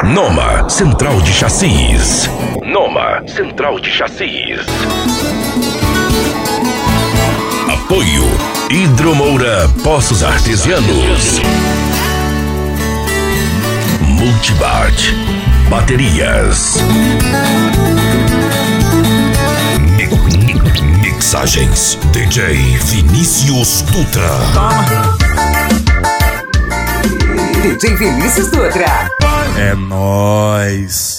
Noma Central de Chassis. Noma Central de Chassis. Apoio Hidromoura Poços Artesianos. Multibart Baterias. Mixagens DJ Vinícius Dutra. DJ Vinícius Dutra. É nóis.